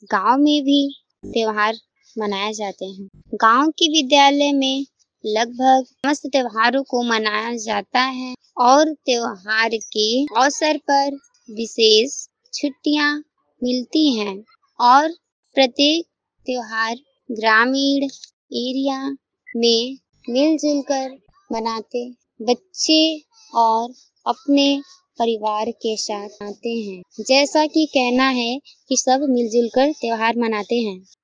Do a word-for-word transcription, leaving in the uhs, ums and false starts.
गाँव में भी त्योहार मनाए जाते हैं। गाँव के विद्यालय में लगभग समस्त त्योहारों को मनाया जाता है और त्योहार के अवसर पर विशेष छुट्टियाँ मिलती हैं और प्रत्येक त्योहार ग्रामीण एरिया में मिल-जुल कर मनाते बच्चे और अपने परिवार के साथ आते हैं। जैसा कि कहना है कि सब मिल-जुल कर त्योहार मनाते हैं।